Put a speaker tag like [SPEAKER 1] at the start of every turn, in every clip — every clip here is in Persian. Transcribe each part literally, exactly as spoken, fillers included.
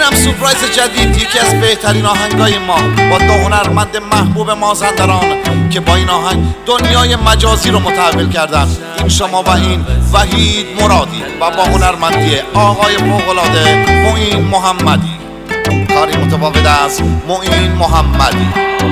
[SPEAKER 1] اینم سورپرایز جدید، یکی از بهترین آهنگای ما با دو هنرمند محبوب مازندران که با این آهنگ دنیای مجازی رو متحول کردن. این شما و این وحید مرادی و با هنرمندی آقای فوق‌العاده معین محمدی، کاری متفاوت از معین محمدی.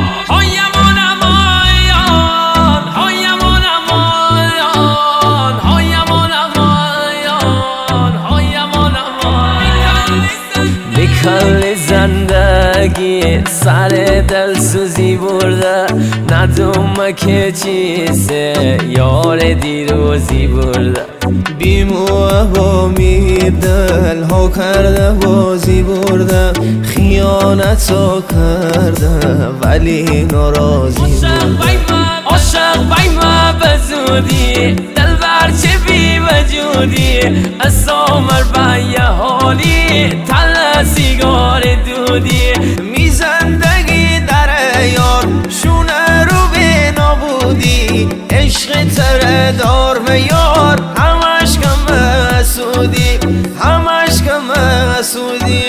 [SPEAKER 2] کل زندگی سر دل سوزی برده، ندوم که چیزه یار دیروزی برده.
[SPEAKER 3] بیموه و میر دل ها کرده بازی برده، خیانت کرده ولی ناراضی برده.
[SPEAKER 2] عاشق بای ما بزودی دل بر چه بی وجودی، از عمر بای حالی تل سیگار دودی.
[SPEAKER 3] می زندگی در یار شونه رو به نابودی، عشق تر دار و یار همش کم حسودی، همش کم حسودی.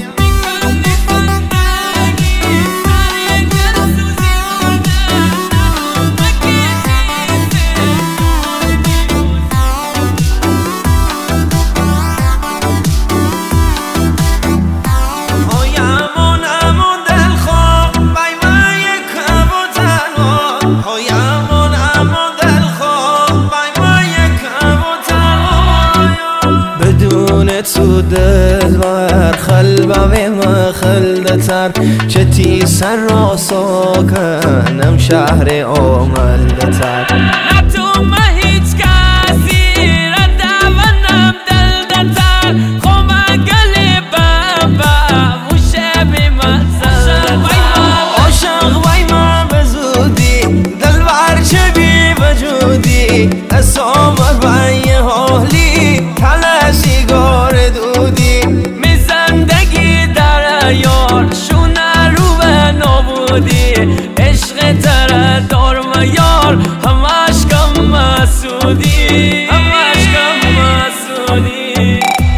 [SPEAKER 3] تو دل بر خلبه ما خلدتر، چه تی سر را ساکنم شهر آملدتر.
[SPEAKER 2] نه تو ما هیچ کسی را دوانم دل دتر، خواه گلی بابا موشه بی مزل.
[SPEAKER 3] عاشق بای ما بزودی دل بر چه بی وجودی، از عمر بای حالی تل سیگار دودی.
[SPEAKER 2] می زندگی در یار شونه رو به نابودی، عشق تر دار و یار همش کم مسودی، همش کم مسودی.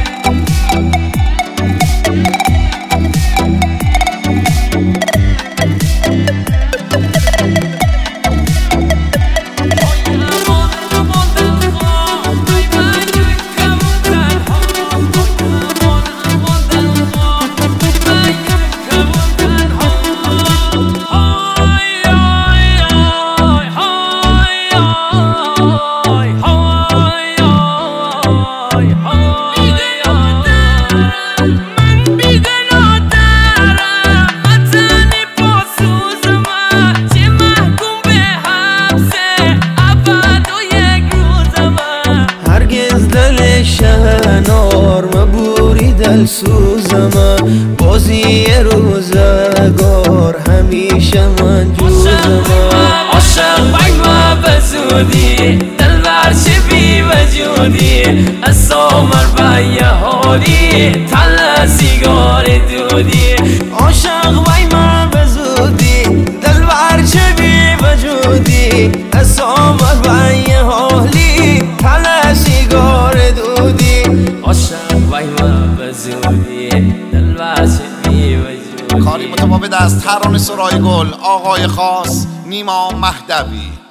[SPEAKER 3] شهنار مبوری دل سوزم، بازی روزگار همیشه من جوزم.
[SPEAKER 2] عاشق بای ما بزودی دل بر چه بی وجودی، از عمر بای حالی تل سیگار دودی.
[SPEAKER 3] عاشق بای ما بزودی دل بر چه بی وجودی، از عمر بای حالی تل سیگار دودی.
[SPEAKER 2] عاشق بای ما بزودی دل بر چه بی وجودی.
[SPEAKER 1] کاری متفاوت از ترانه سرای گل آقای خاص نیما مهدوی.